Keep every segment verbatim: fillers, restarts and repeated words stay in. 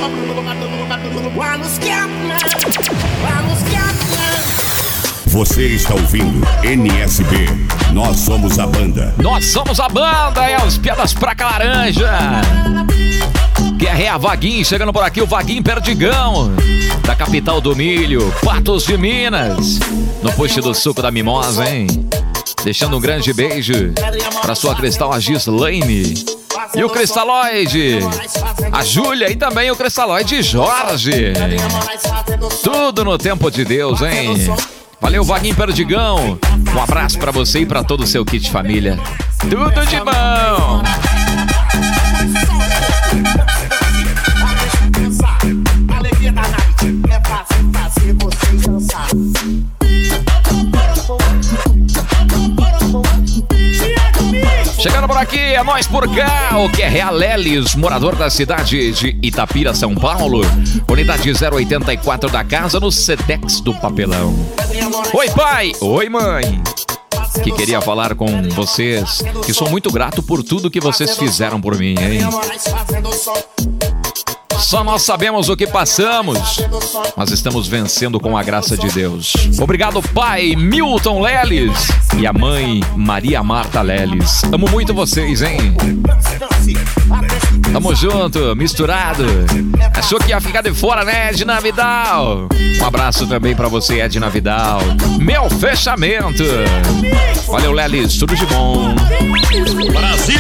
Você está ouvindo N S B. Nós somos a banda. Nós somos a banda, é os Piadas Praca Laranja. Guerreia Vaguinho, chegando por aqui, o Vaguinho Perdigão, da capital do milho, Patos de Minas. No posto do suco da mimosa, hein? Deixando um grande beijo pra sua Cristal, a Gislaine. E o Cristaloide, a Júlia, e também o Cristaloide Jorge. Tudo no tempo de Deus, hein? Valeu, Vaguinho Perdigão. Um abraço pra você e pra todo o seu kit família. Tudo de bom. Chegando por aqui, é nós por cá, o que é Realeles, morador da cidade de Itapira, São Paulo. Unidade zero oitenta e quatro da casa, no Sedex do Papelão. Oi, pai! Oi, mãe! Que queria falar com vocês, que sou muito grato por tudo que vocês fizeram por mim, hein? Só nós sabemos o que passamos, mas estamos vencendo com a graça de Deus. Obrigado, pai Milton Leles e a mãe Maria Marta Leles. Amo muito vocês, hein? Tamo junto, misturado. Achou que ia ficar de fora, né, Edna Vidal? Um abraço também pra você, Edna Vidal. Meu fechamento. Valeu, Leles, tudo de bom. Brasil!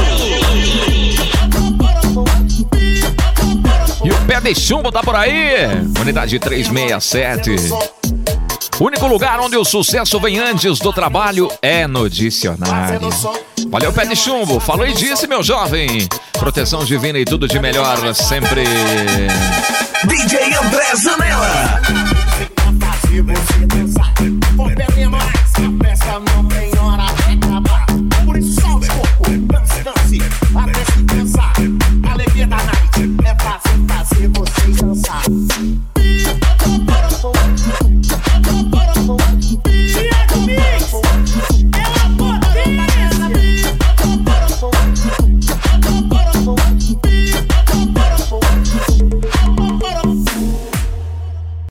E o Pé de Chumbo tá por aí. Unidade trezentos e sessenta e sete. O único lugar onde o sucesso vem antes do trabalho é no dicionário. Valeu, Pé de Chumbo. Falou e disse, meu jovem. Proteção divina e tudo de melhor sempre. D J André Zanella.